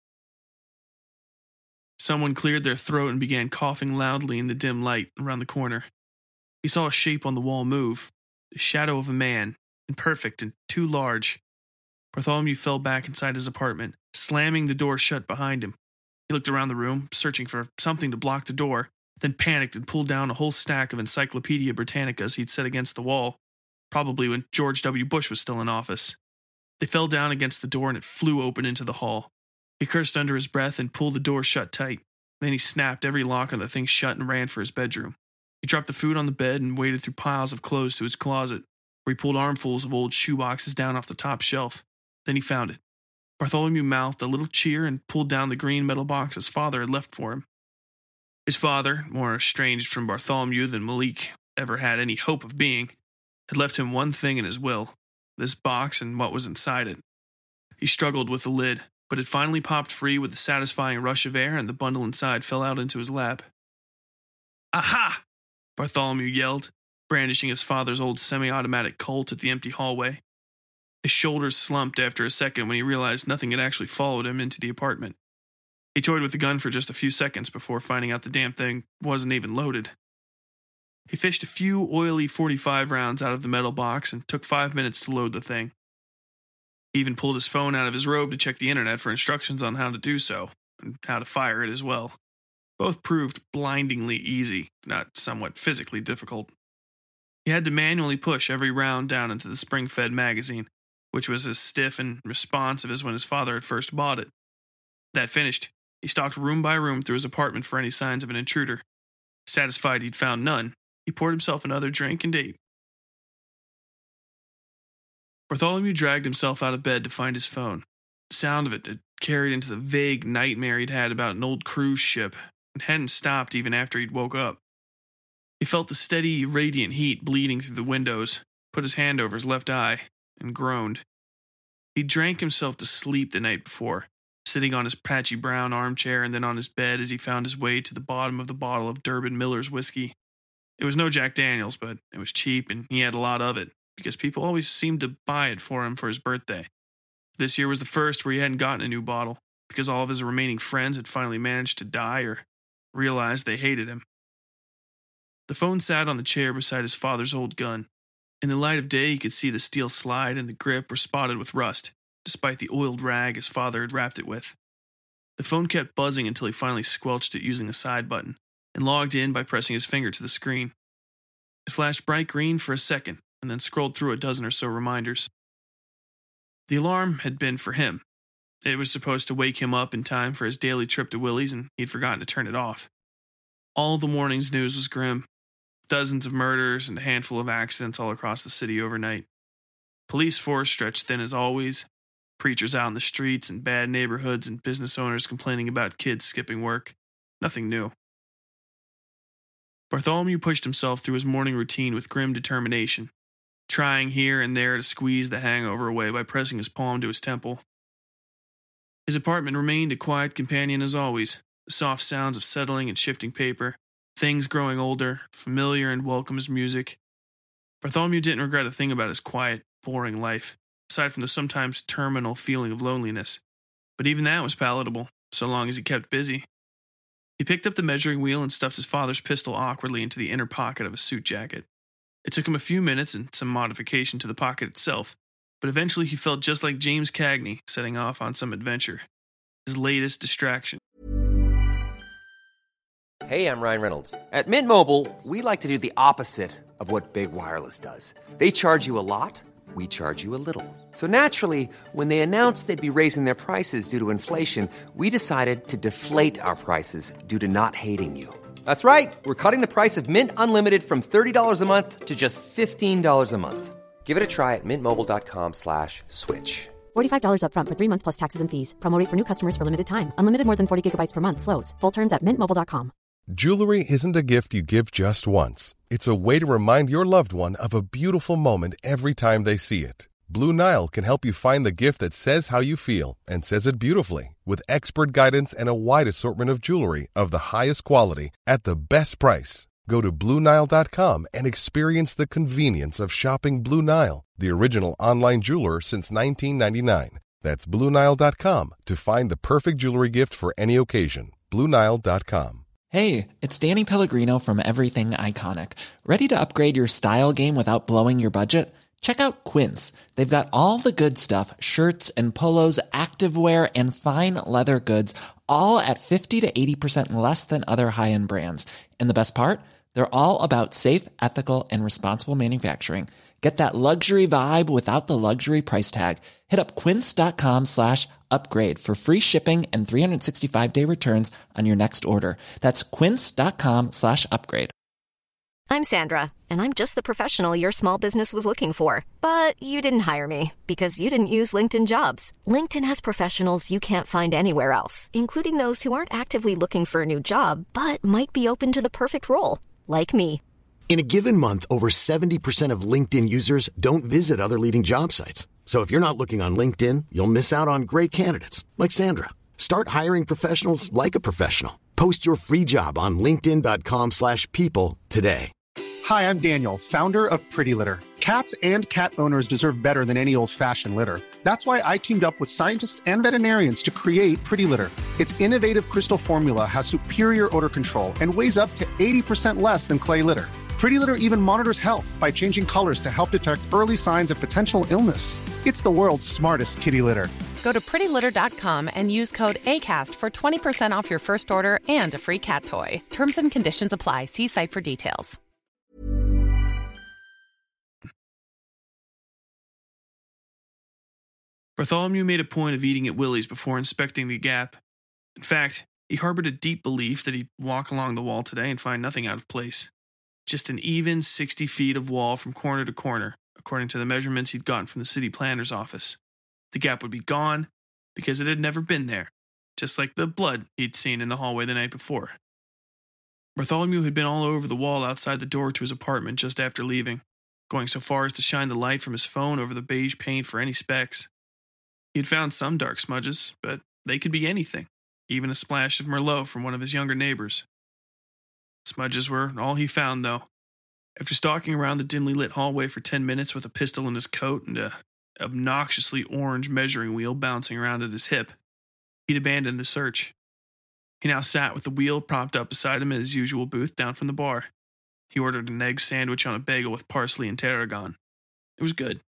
Someone cleared their throat and began coughing loudly in the dim light around the corner. He saw a shape on the wall move, the shadow of a man, imperfect and too large. Bartholomew fell back inside his apartment, slamming the door shut behind him. He looked around the room, searching for something to block the door, then panicked and pulled down a whole stack of Encyclopedia Britannicas he'd set against the wall, probably when George W. Bush was still in office. They fell down against the door and it flew open into the hall. He cursed under his breath and pulled the door shut tight. Then he snapped every lock on the thing shut and ran for his bedroom. He dropped the food on the bed and waded through piles of clothes to his closet, where he pulled armfuls of old shoeboxes down off the top shelf. Then he found it. Bartholomew mouthed a little cheer and pulled down the green metal box his father had left for him. His father, more estranged from Bartholomew than Malik ever had any hope of being, had left him one thing in his will, this box and what was inside it. He struggled with the lid, but it finally popped free with a satisfying rush of air and the bundle inside fell out into his lap. "Aha!" Bartholomew yelled, brandishing his father's old semi-automatic Colt at the empty hallway. His shoulders slumped after a second when he realized nothing had actually followed him into the apartment. He toyed with the gun for just a few seconds before finding out the damn thing wasn't even loaded. He fished a few oily .45 rounds out of the metal box and took 5 minutes to load the thing. He even pulled his phone out of his robe to check the internet for instructions on how to do so, and how to fire it as well. Both proved blindingly easy, not somewhat physically difficult. He had to manually push every round down into the spring-fed magazine, which was as stiff and responsive as when his father had first bought it. That finished, he stalked room by room through his apartment for any signs of an intruder. Satisfied he'd found none, he poured himself another drink and ate. Bartholomew dragged himself out of bed to find his phone. The sound of it had carried into the vague nightmare he'd had about an old cruise ship, and hadn't stopped even after he'd woke up. He felt the steady, radiant heat bleeding through the windows, put his hand over his left eye, and groaned. He drank himself to sleep the night before, sitting on his patchy brown armchair and then on his bed as he found his way to the bottom of the bottle of Durbin Miller's whiskey. It was no Jack Daniels, but it was cheap and he had a lot of it, because people always seemed to buy it for him for his birthday. This year was the first where he hadn't gotten a new bottle, because all of his remaining friends had finally managed to die or realized they hated him. The phone sat on the chair beside his father's old gun. In the light of day, he could see the steel slide and the grip were spotted with rust, despite the oiled rag his father had wrapped it with. The phone kept buzzing until he finally squelched it using the side button, and logged in by pressing his finger to the screen. It flashed bright green for a second, and then scrolled through a dozen or so reminders. The alarm had been for him. It was supposed to wake him up in time for his daily trip to Willie's, and he'd forgotten to turn it off. All the morning's news was grim. Dozens of murders and a handful of accidents all across the city overnight. Police force stretched thin as always. Preachers out in the streets and bad neighborhoods and business owners complaining about kids skipping work. Nothing new. Bartholomew pushed himself through his morning routine with grim determination, trying here and there to squeeze the hangover away by pressing his palm to his temple. His apartment remained a quiet companion as always, the soft sounds of settling and shifting paper, things growing older, familiar and welcome as music. Bartholomew didn't regret a thing about his quiet, boring life, aside from the sometimes terminal feeling of loneliness. But even that was palatable, so long as he kept busy. He picked up the measuring wheel and stuffed his father's pistol awkwardly into the inner pocket of his suit jacket. It took him a few minutes and some modification to the pocket itself, but eventually he felt just like James Cagney setting off on some adventure. His latest distraction. Hey, I'm Ryan Reynolds. At Mint Mobile, we like to do the opposite of what Big Wireless does. They charge you a lot, we charge you a little. So naturally, when they announced they'd be raising their prices due to inflation, we decided to deflate our prices due to not hating you. That's right. We're cutting the price of Mint Unlimited from $30 a month to just $15 a month. Give it a try at mintmobile.com/switch. $45 up front for 3 months plus taxes and fees. Promo rate for new customers for limited time. Unlimited more than 40 gigabytes per month. Slows full terms at mintmobile.com. Jewelry isn't a gift you give just once. It's a way to remind your loved one of a beautiful moment every time they see it. Blue Nile can help you find the gift that says how you feel and says it beautifully, with expert guidance and a wide assortment of jewelry of the highest quality at the best price. Go to BlueNile.com and experience the convenience of shopping Blue Nile, the original online jeweler since 1999. That's BlueNile.com to find the perfect jewelry gift for any occasion. BlueNile.com. Hey, it's Danny Pellegrino from Everything Iconic. Ready to upgrade your style game without blowing your budget? Check out Quince. They've got all the good stuff, shirts and polos, activewear, and fine leather goods, all at 50 to 80% less than other high-end brands. And the best part? They're all about safe, ethical, and responsible manufacturing. Get that luxury vibe without the luxury price tag. Hit up quince.com/upgrade for free shipping and 365-day returns on your next order. That's quince.com/upgrade. I'm Sandra, and I'm just the professional your small business was looking for. But you didn't hire me because you didn't use LinkedIn Jobs. LinkedIn has professionals you can't find anywhere else, including those who aren't actively looking for a new job, but might be open to the perfect role, like me. In a given month, over 70% of LinkedIn users don't visit other leading job sites. So if you're not looking on LinkedIn, you'll miss out on great candidates like Sandra. Start hiring professionals like a professional. Post your free job on linkedin.com/people today. Hi, I'm Daniel, founder of Pretty Litter. Cats and cat owners deserve better than any old-fashioned litter. That's why I teamed up with scientists and veterinarians to create Pretty Litter. Its innovative crystal formula has superior odor control and weighs up to 80% less than clay litter. Pretty Litter even monitors health by changing colors to help detect early signs of potential illness. It's the world's smartest kitty litter. Go to prettylitter.com and use code ACAST for 20% off your first order and a free cat toy. Terms and conditions apply. See site for details. Bartholomew made a point of eating at Willie's before inspecting the gap. In fact, he harbored a deep belief that he'd walk along the wall today and find nothing out of place. Just an even 60 feet of wall from corner to corner, according to the measurements he'd gotten from the city planner's office. The gap would be gone because it had never been there, just like the blood he'd seen in the hallway the night before. Bartholomew had been all over the wall outside the door to his apartment just after leaving, going so far as to shine the light from his phone over the beige paint for any specks. He had found some dark smudges, but they could be anything, even a splash of Merlot from one of his younger neighbors. Smudges were all he found, though. After stalking around the dimly lit hallway for 10 minutes with a pistol in his coat and a obnoxiously orange measuring wheel bouncing around at his hip, he'd abandoned the search. He now sat with the wheel propped up beside him at his usual booth down from the bar. He ordered an egg sandwich on a bagel with parsley and tarragon. It was good.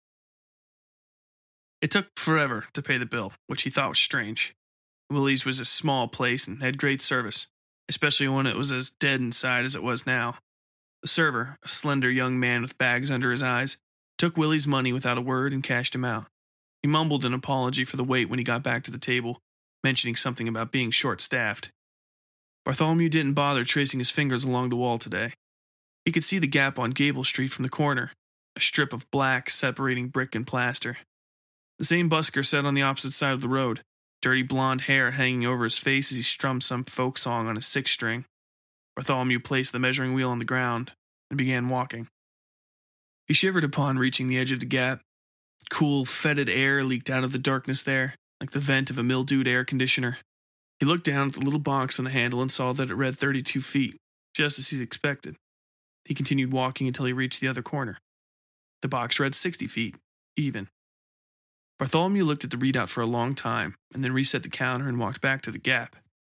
It took forever to pay the bill, which he thought was strange. Willie's was a small place and had great service, especially when it was as dead inside as it was now. The server, a slender young man with bags under his eyes, took Willie's money without a word and cashed him out. He mumbled an apology for the wait when he got back to the table, mentioning something about being short-staffed. Bartholomew didn't bother tracing his fingers along the wall today. He could see the gap on Gable Street from the corner, a strip of black separating brick and plaster. The same busker sat on the opposite side of the road, dirty blonde hair hanging over his face as he strummed some folk song on a six-string. Bartholomew placed the measuring wheel on the ground and began walking. He shivered upon reaching the edge of the gap. Cool, fetid air leaked out of the darkness there, like the vent of a mildewed air conditioner. He looked down at the little box on the handle and saw that it read 32 feet, just as he expected. He continued walking until he reached the other corner. The box read 60 feet, even. Bartholomew looked at the readout for a long time, and then reset the counter and walked back to the gap.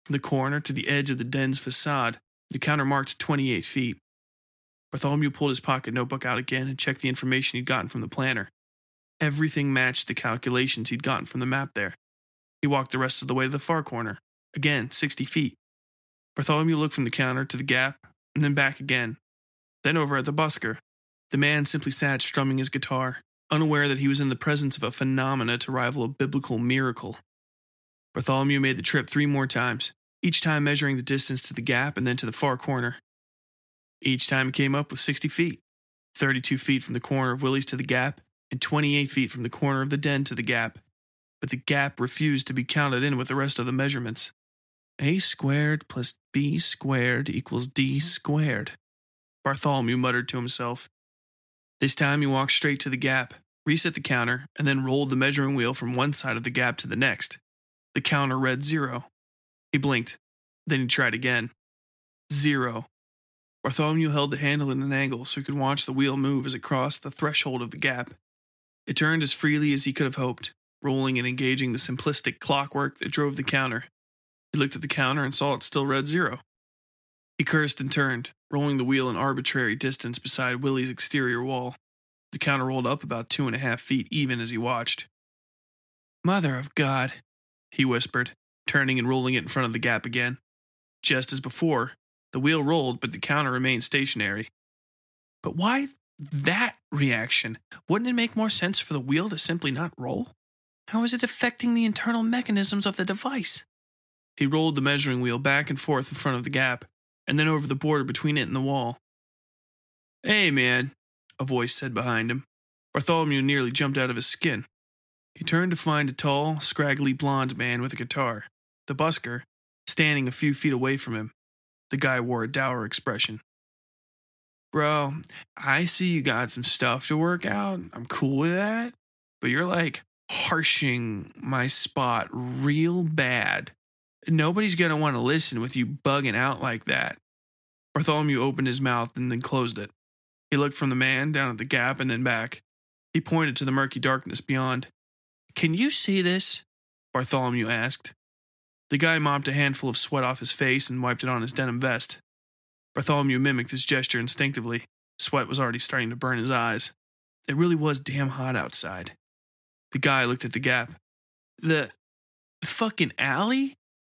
From the corner to the edge of the den's facade, the counter marked 28 feet. Bartholomew pulled his pocket notebook out again and checked the information he'd gotten from the planner. Everything matched the calculations he'd gotten from the map there. He walked the rest of the way to the far corner. Again, 60 feet. Bartholomew looked from the counter to the gap, and then back again. Then over at the busker. The man simply sat strumming his guitar, unaware that he was in the presence of a phenomena to rival a biblical miracle. Bartholomew made the trip 3 more times, each time measuring the distance to the gap and then to the far corner. Each time he came up with 60 feet, 32 feet from the corner of Willie's to the gap, and 28 feet from the corner of the den to the gap. But the gap refused to be counted in with the rest of the measurements. A squared plus B squared equals D squared, Bartholomew muttered to himself. This time he walked straight to the gap, reset the counter, and then rolled the measuring wheel from one side of the gap to the next. The counter read 0. He blinked. Then he tried again. 0. Bartholomew held the handle at an angle so he could watch the wheel move as it crossed the threshold of the gap. It turned as freely as he could have hoped, rolling and engaging the simplistic clockwork that drove the counter. He looked at the counter and saw it still read 0. He cursed and turned, rolling the wheel an arbitrary distance beside Willie's exterior wall. The counter rolled up about 2.5 feet even as he watched. "Mother of God," he whispered, turning and rolling it in front of the gap again. Just as before, the wheel rolled, but the counter remained stationary. But why that reaction? Wouldn't it make more sense for the wheel to simply not roll? How is it affecting the internal mechanisms of the device? He rolled the measuring wheel back and forth in front of the gap, and then over the border between it and the wall. "Hey, man," a voice said behind him. Bartholomew nearly jumped out of his skin. He turned to find a tall, scraggly blonde man with a guitar, the busker, standing a few feet away from him. The guy wore a dour expression. "Bro, I see you got some stuff to work out. I'm cool with that. But you're like harshing my spot real bad. Nobody's going to want to listen with you bugging out like that." Bartholomew opened his mouth and then closed it. He looked from the man down at the gap and then back. He pointed to the murky darkness beyond. "Can you see this?" Bartholomew asked. The guy mopped a handful of sweat off his face and wiped it on his denim vest. Bartholomew mimicked his gesture instinctively. Sweat was already starting to burn his eyes. It really was damn hot outside. The guy looked at the gap. "The fucking alley?"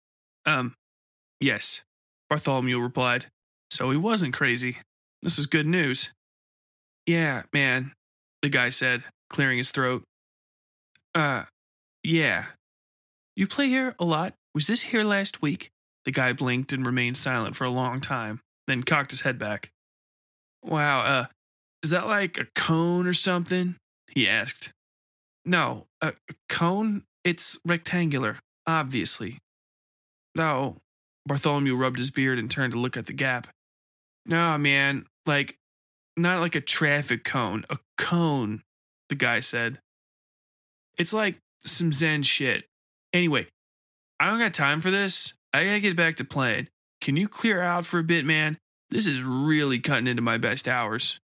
Yes, Bartholomew replied. So he wasn't crazy. This is good news. "Yeah, man," the guy said, clearing his throat. Yeah. You play here a lot? Was this here last week?" The guy blinked and remained silent for a long time, then cocked his head back. "Wow, is that like a cone or something?" he asked. "No, a cone? It's rectangular, obviously." "No." Bartholomew rubbed his beard and turned to look at the gap. "No, man, not like a traffic cone, a cone," the guy said. "It's like some Zen shit. Anyway, I don't got time for this. I gotta get back to playing. Can you clear out for a bit, man? This is really cutting into my best hours."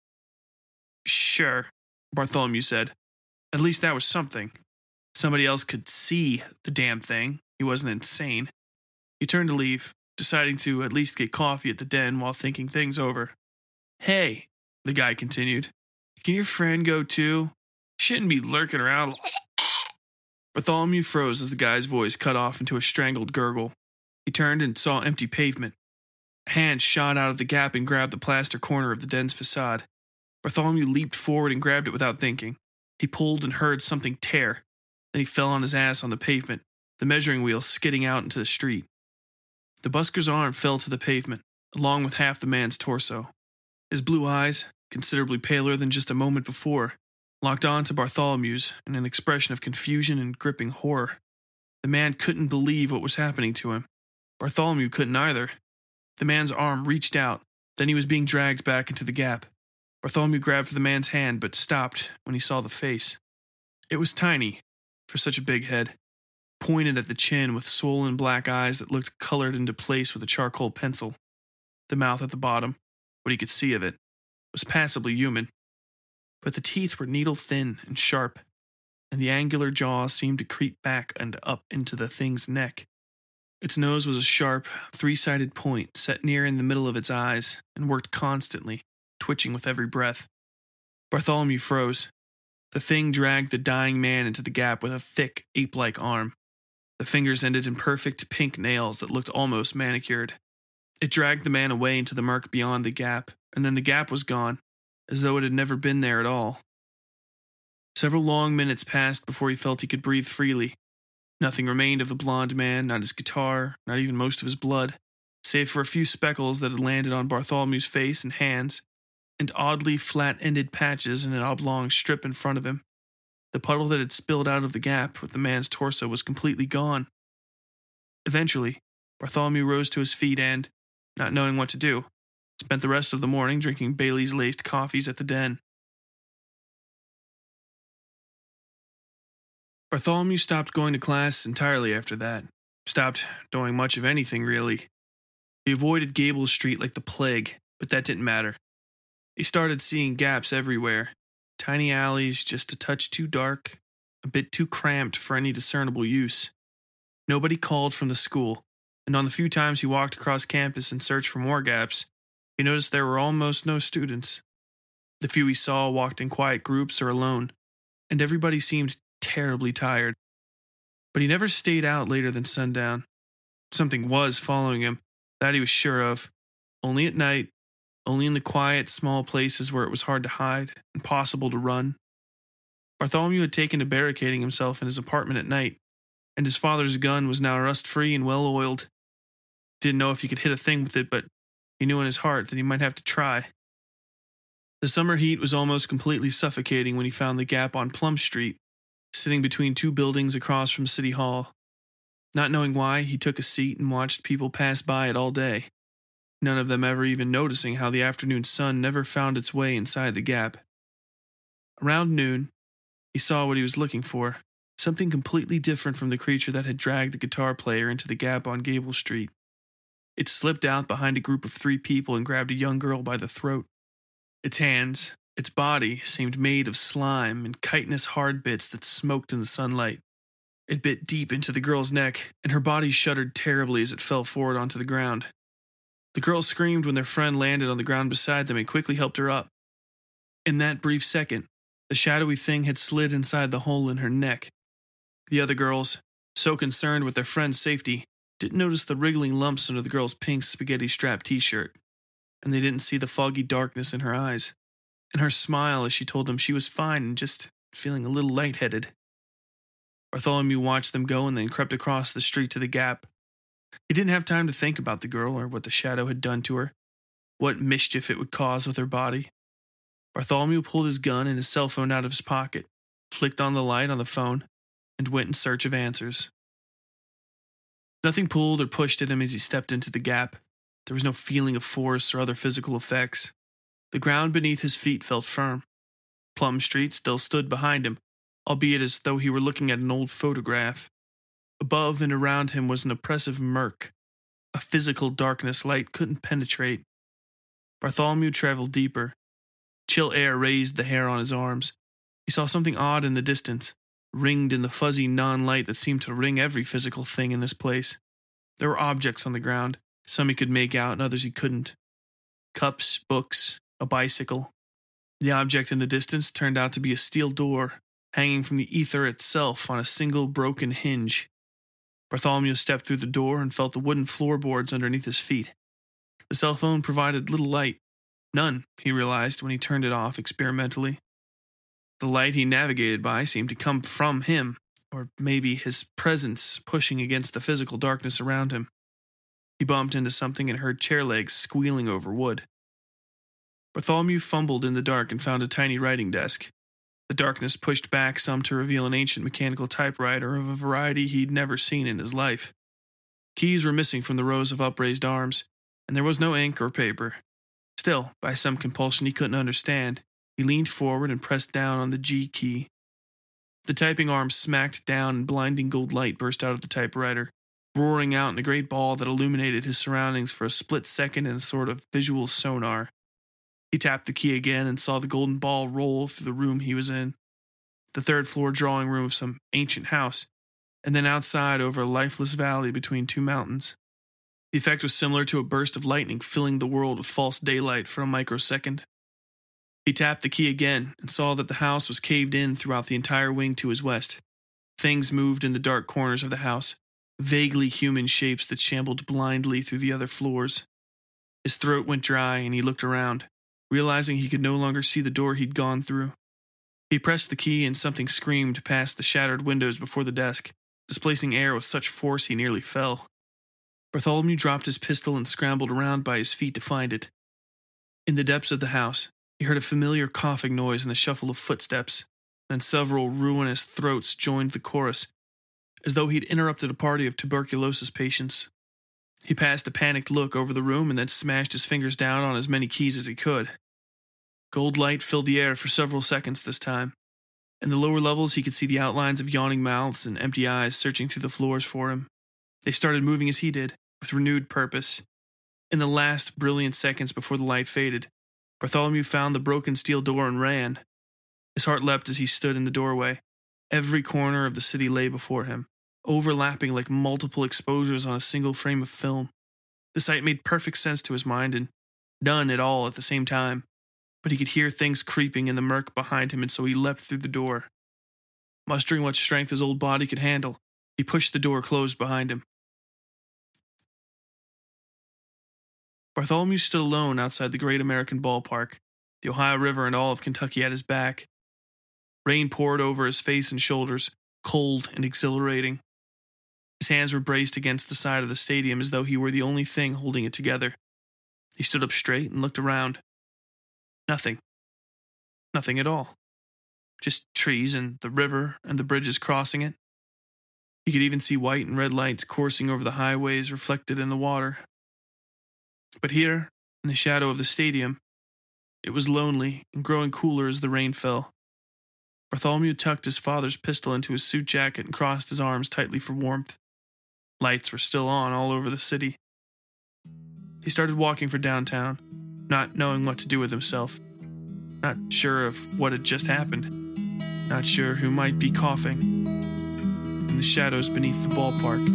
"Sure," Bartholomew said. At least that was something. Somebody else could see the damn thing. He wasn't insane. He turned to leave, deciding to at least get coffee at the den while thinking things over. "Hey," the guy continued, "can your friend go too? Shouldn't be lurking around." Bartholomew froze as the guy's voice cut off into a strangled gurgle. He turned and saw empty pavement. A hand shot out of the gap and grabbed the plaster corner of the den's facade. Bartholomew leaped forward and grabbed it without thinking. He pulled and heard something tear. Then he fell on his ass on the pavement, the measuring wheel skidding out into the street. The busker's arm fell to the pavement, along with half the man's torso. His blue eyes, considerably paler than just a moment before, locked on to Bartholomew's in an expression of confusion and gripping horror. The man couldn't believe what was happening to him. Bartholomew couldn't either. The man's arm reached out, then he was being dragged back into the gap. Bartholomew grabbed for the man's hand, but stopped when he saw the face. It was tiny, for such a big head, pointed at the chin with swollen black eyes that looked colored into place with a charcoal pencil. The mouth at the bottom, what he could see of it, was passably human. But the teeth were needle-thin and sharp, and the angular jaw seemed to creep back and up into the thing's neck. Its nose was a sharp, three-sided point set near in the middle of its eyes and worked constantly, twitching with every breath. Bartholomew froze. The thing dragged the dying man into the gap with a thick, ape-like arm. The fingers ended in perfect pink nails that looked almost manicured. It dragged the man away into the murk beyond the gap, and then the gap was gone, as though it had never been there at all. Several long minutes passed before he felt he could breathe freely. Nothing remained of the blond man, not his guitar, not even most of his blood, save for a few speckles that had landed on Bartholomew's face and hands, and oddly flat-ended patches in an oblong strip in front of him. The puddle that had spilled out of the gap with the man's torso was completely gone. Eventually, Bartholomew rose to his feet and, not knowing what to do, spent the rest of the morning drinking Bailey's-laced coffees at the den. Bartholomew stopped going to class entirely after that. Stopped doing much of anything, really. He avoided Gable Street like the plague, but that didn't matter. He started seeing gaps everywhere. Tiny alleys just a touch too dark, a bit too cramped for any discernible use. Nobody called from the school, and on the few times he walked across campus in search for more gaps, he noticed there were almost no students. The few he saw walked in quiet groups or alone, and everybody seemed terribly tired. But he never stayed out later than sundown. Something was following him, that he was sure of. Only at night, only in the quiet, small places where it was hard to hide, impossible to run. Bartholomew had taken to barricading himself in his apartment at night, and his father's gun was now rust-free and well-oiled. He didn't know if he could hit a thing with it, but he knew in his heart that he might have to try. The summer heat was almost completely suffocating when he found the gap on Plum Street, sitting between two buildings across from City Hall. Not knowing why, he took a seat and watched people pass by it all day, none of them ever even noticing how the afternoon sun never found its way inside the gap. Around noon, he saw what he was looking for, something completely different from the creature that had dragged the guitar player into the gap on Gable Street. It slipped out behind a group of 3 people and grabbed a young girl by the throat. Its hands, its body, seemed made of slime and chitinous hard bits that smoked in the sunlight. It bit deep into the girl's neck, and her body shuddered terribly as it fell forward onto the ground. The girl screamed when their friend landed on the ground beside them and quickly helped her up. In that brief second, the shadowy thing had slid inside the hole in her neck. The other girls, so concerned with their friend's safety, didn't notice the wriggling lumps under the girl's pink spaghetti-strap t-shirt, and they didn't see the foggy darkness in her eyes, and her smile as she told them she was fine and just feeling a little lightheaded. Bartholomew watched them go and then crept across the street to the gap. He didn't have time to think about the girl or what the shadow had done to her, what mischief it would cause with her body. Bartholomew pulled his gun and his cell phone out of his pocket, flicked on the light on the phone, and went in search of answers. Nothing pulled or pushed at him as he stepped into the gap. There was no feeling of force or other physical effects. The ground beneath his feet felt firm. Plum Street still stood behind him, albeit as though he were looking at an old photograph. Above and around him was an oppressive murk, a physical darkness light couldn't penetrate. Bartholomew traveled deeper. Chill air raised the hair on his arms. He saw something odd in the distance, ringed in the fuzzy non-light that seemed to ring every physical thing in this place. There were objects on the ground, some he could make out and others he couldn't. Cups, books, a bicycle. The object in the distance turned out to be a steel door, hanging from the ether itself on a single broken hinge. Bartholomew stepped through the door and felt the wooden floorboards underneath his feet. The cell phone provided little light. None, he realized when he turned it off experimentally. The light he navigated by seemed to come from him, or maybe his presence pushing against the physical darkness around him. He bumped into something and heard chair legs squealing over wood. Bartholomew fumbled in the dark and found a tiny writing desk. The darkness pushed back some to reveal an ancient mechanical typewriter of a variety he'd never seen in his life. Keys were missing from the rows of upraised arms, and there was no ink or paper. Still, by some compulsion he couldn't understand, he leaned forward and pressed down on the G key. The typing arm smacked down and blinding gold light burst out of the typewriter, roaring out in a great ball that illuminated his surroundings for a split second in a sort of visual sonar. He tapped the key again and saw the golden ball roll through the room he was in. The third-floor drawing room of some ancient house, and then outside over a lifeless valley between two mountains. The effect was similar to a burst of lightning filling the world with false daylight for a microsecond. He tapped the key again and saw that the house was caved in throughout the entire wing to his west. Things moved in the dark corners of the house, vaguely human shapes that shambled blindly through the other floors. His throat went dry and he looked around, realizing he could no longer see the door he'd gone through. He pressed the key and something screamed past the shattered windows before the desk, displacing air with such force he nearly fell. Bartholomew dropped his pistol and scrambled around by his feet to find it. In the depths of the house, he heard a familiar coughing noise and the shuffle of footsteps. Then several ruinous throats joined the chorus, as though he'd interrupted a party of tuberculosis patients. He passed a panicked look over the room and then smashed his fingers down on as many keys as he could. Gold light filled the air for several seconds this time. In the lower levels, he could see the outlines of yawning mouths and empty eyes searching through the floors for him. They started moving as he did, with renewed purpose. In the last brilliant seconds before the light faded, Bartholomew found the broken steel door and ran. His heart leapt as he stood in the doorway. Every corner of the city lay before him, overlapping like multiple exposures on a single frame of film. The sight made perfect sense to his mind and none at all at the same time, but he could hear things creeping in the murk behind him, and so he leapt through the door. Mustering what strength his old body could handle, he pushed the door closed behind him. Bartholomew stood alone outside the great American ballpark, the Ohio River and all of Kentucky at his back. Rain poured over his face and shoulders, cold and exhilarating. His hands were braced against the side of the stadium as though he were the only thing holding it together. He stood up straight and looked around. Nothing. Nothing at all. Just trees and the river and the bridges crossing it. He could even see white and red lights coursing over the highways reflected in the water. But here, in the shadow of the stadium, it was lonely and growing cooler as the rain fell. Bartholomew tucked his father's pistol into his suit jacket and crossed his arms tightly for warmth. Lights were still on all over the city. He started walking for downtown, not knowing what to do with himself. Not sure of what had just happened. Not sure who might be coughing. In the shadows beneath the ballpark.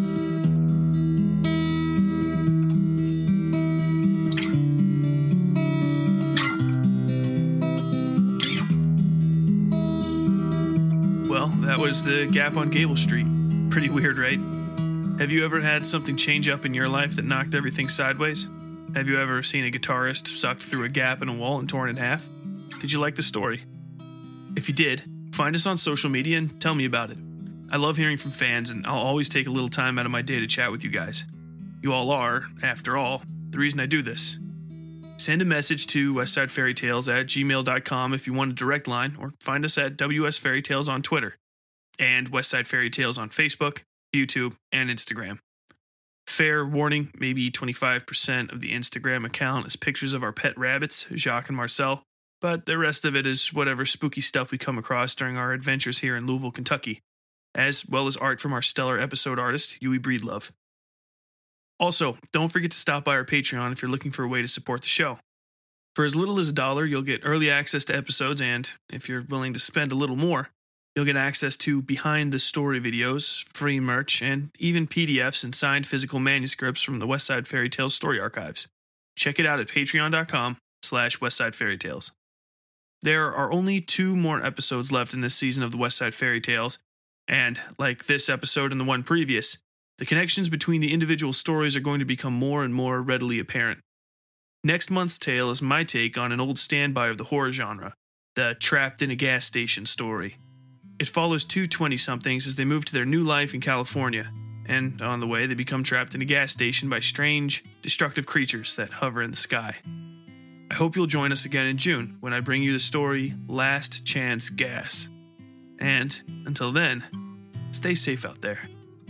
Well, that was the Gap on Gable Street. Pretty weird, right? Have you ever had something change up in your life that knocked everything sideways? Have you ever seen a guitarist sucked through a gap in a wall and torn in half? Did you like the story? If you did, find us on social media and tell me about it. I love hearing from fans, and I'll always take a little time out of my day to chat with you guys. You all are, after all, the reason I do this. Send a message to westsidefairytales@gmail.com if you want a direct line, or find us at WS Fairytales on Twitter, and Westside Fairytales on Facebook, YouTube, and Instagram. Fair warning, maybe 25% of the Instagram account is pictures of our pet rabbits, Jacques and Marcel, but the rest of it is whatever spooky stuff we come across during our adventures here in Louisville, Kentucky, as well as art from our stellar episode artist, Yui Breedlove. Also, don't forget to stop by our Patreon if you're looking for a way to support the show. For as little as $1, you'll get early access to episodes, and if you're willing to spend a little more, you'll get access to behind-the-story videos, free merch, and even PDFs and signed physical manuscripts from the Westside Fairytales story archives. Check it out at patreon.com/westsidefairytales. There are only 2 more episodes left in this season of the Westside Fairytales, and, like this episode and the one previous, the connections between the individual stories are going to become more and more readily apparent. Next month's tale is my take on an old standby of the horror genre, the Trapped in a Gas Station story. It follows 2 20-somethings as they move to their new life in California, and on the way they become trapped in a gas station by strange, destructive creatures that hover in the sky. I hope you'll join us again in June when I bring you the story Last Chance Gas. And until then, stay safe out there.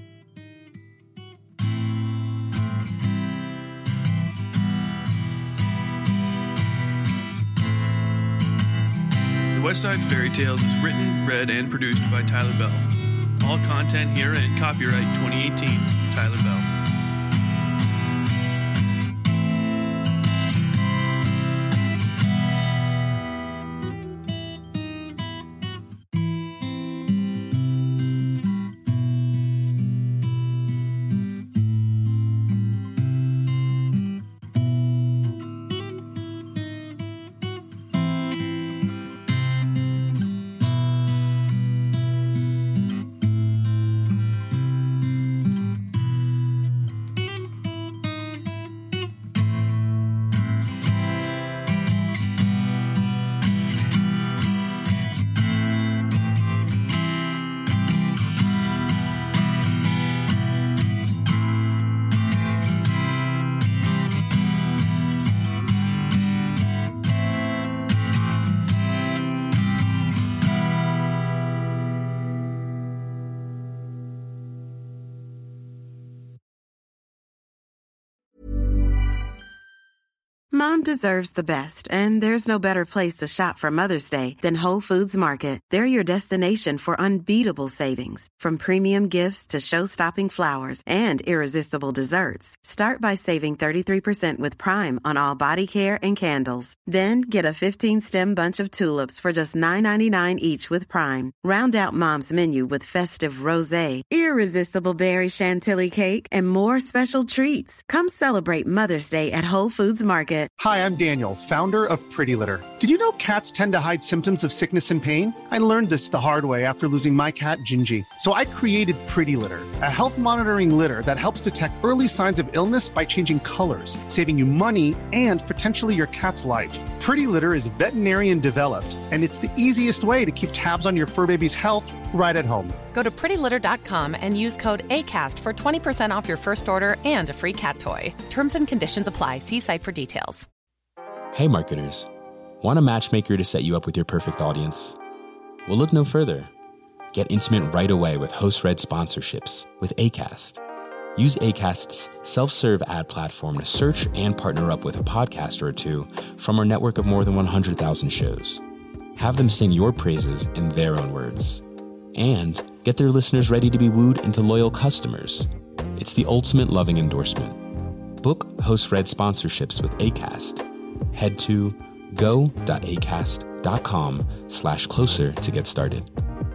The Westside Fairytales is written, read, and produced by Tyler Bell. All content here and copyright 2018, Tyler Bell. Mom deserves the best, and there's no better place to shop for Mother's Day than Whole Foods Market. They're your destination for unbeatable savings, from premium gifts to show-stopping flowers and irresistible desserts. Start by saving 33% with Prime on all body care and candles. Then get a 15-stem bunch of tulips for just $9.99 each with Prime. Round out Mom's menu with festive rosé, irresistible berry chantilly cake, and more special treats. Come celebrate Mother's Day at Whole Foods Market. Hi, I'm Daniel, founder of Pretty Litter. Did you know cats tend to hide symptoms of sickness and pain? I learned this the hard way after losing my cat, Gingy. So I created Pretty Litter, a health monitoring litter that helps detect early signs of illness by changing colors, saving you money and potentially your cat's life. Pretty Litter is veterinarian developed, and it's the easiest way to keep tabs on your fur baby's health right at home. Go to prettylitter.com and use code ACAST for 20% off your first order and a free cat toy. Terms and conditions apply. See site for details. Hey marketers, want a matchmaker to set you up with your perfect audience? Well, look no further. Get intimate right away with host-read sponsorships with Acast. Use Acast's self-serve ad platform to search and partner up with a podcaster or two from our network of more than 100,000 shows. Have them sing your praises in their own words. And get their listeners ready to be wooed into loyal customers. It's the ultimate loving endorsement. Book host-read sponsorships with Acast. Head to go.acast.com/closer to get started.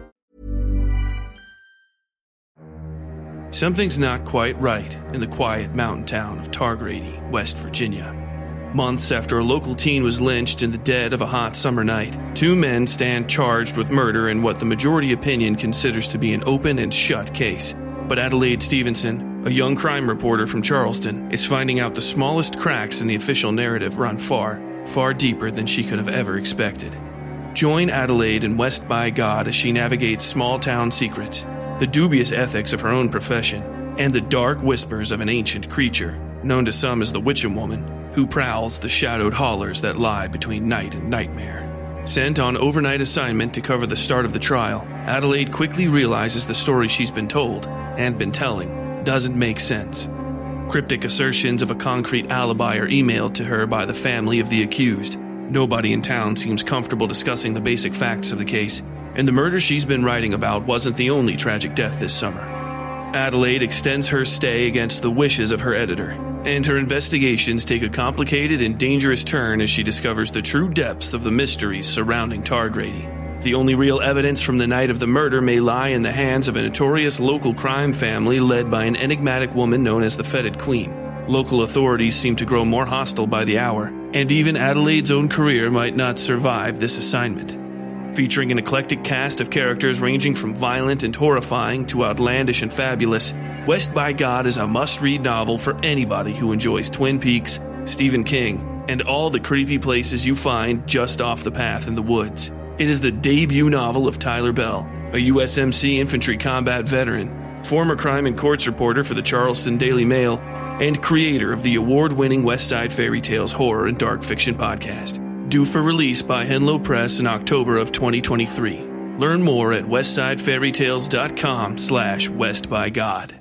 Something's not quite right in the quiet mountain town of Targrady, West Virginia. Months after a local teen was lynched in the dead of a hot summer night, two men stand charged with murder in what the majority opinion considers to be an open and shut case. But Adelaide Stevenson, a young crime reporter from Charleston, is finding out the smallest cracks in the official narrative run far, far deeper than she could have ever expected. Join Adelaide in West by God as she navigates small-town secrets, the dubious ethics of her own profession, and the dark whispers of an ancient creature, known to some as the Witchem Woman, who prowls the shadowed hollers that lie between night and nightmare. Sent on overnight assignment to cover the start of the trial, Adelaide quickly realizes the story she's been told, and been telling, doesn't make sense. Cryptic assertions of a concrete alibi are emailed to her by the family of the accused. Nobody in town seems comfortable discussing the basic facts of the case, and the murder she's been writing about wasn't the only tragic death this summer. Adelaide extends her stay against the wishes of her editor, and her investigations take a complicated and dangerous turn as she discovers the true depths of the mysteries surrounding Targrady. The only real evidence from the night of the murder may lie in the hands of a notorious local crime family led by an enigmatic woman known as the Fetid Queen. Local authorities seem to grow more hostile by the hour, and even Adelaide's own career might not survive this assignment. Featuring an eclectic cast of characters ranging from violent and horrifying to outlandish and fabulous, West by God is a must-read novel for anybody who enjoys Twin Peaks, Stephen King, and all the creepy places you find just off the path in the woods. It is the debut novel of Tyler Bell, a USMC infantry combat veteran, former crime and courts reporter for the Charleston Daily Mail, and creator of the award-winning West Side Fairy Tales horror and dark fiction podcast. Due for release by Henlow Press in October of 2023. Learn more at westsidefairytales.com/westbygod.